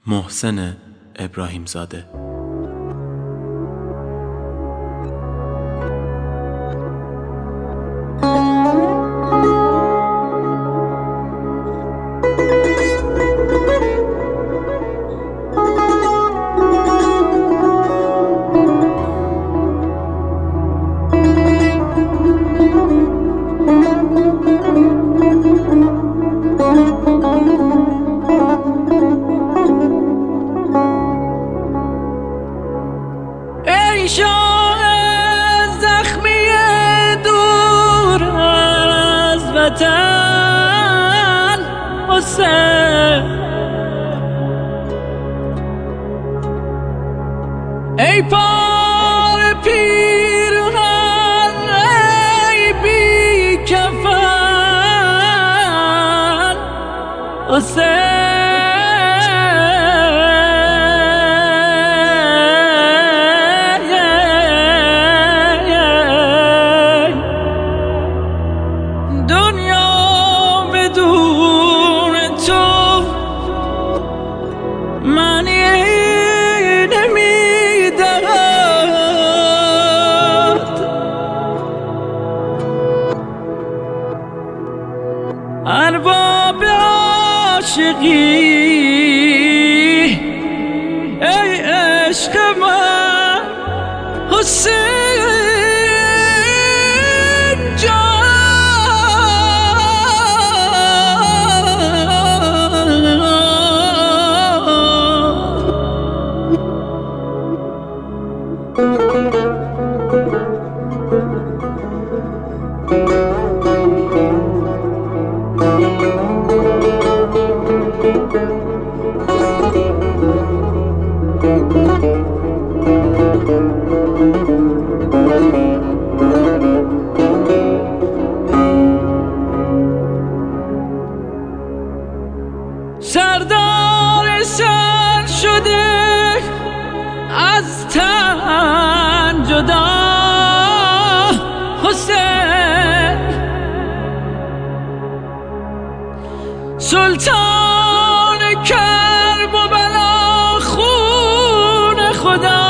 محسن ابراهیمزاده. شاه زخمی دور از وطن حسین، ای پار پیرهن ای بی کفن حسین. ارباب عاشقی ای عشق من حسین جان، سردار سر شده از تن جدا حسین، سلطان کرب و بلا خون خدا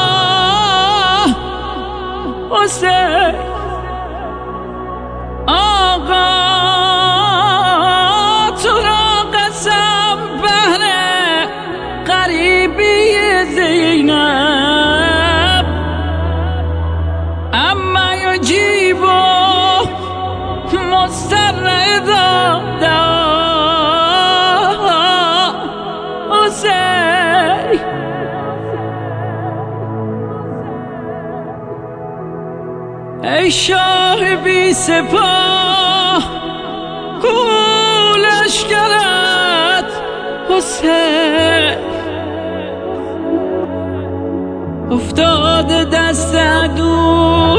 حسین. آقا تو را قسم بهر غریبی زینب، اما یجیب مضطر اذا دعا حسین. ای شاه بی سپاه کو لشکرت حسین، افتاده دست عدو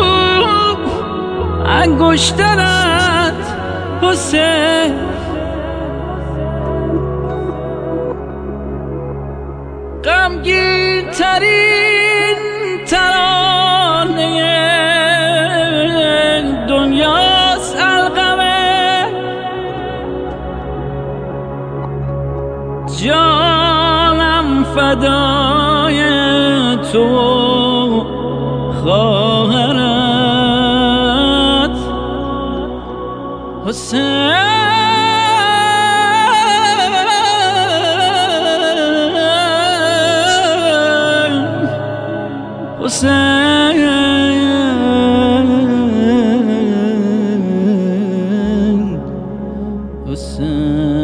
انگشترت حسین. غمگین ترین ترانه دنیاست القمه، جانم فدای تو خواهرت حسین. حسین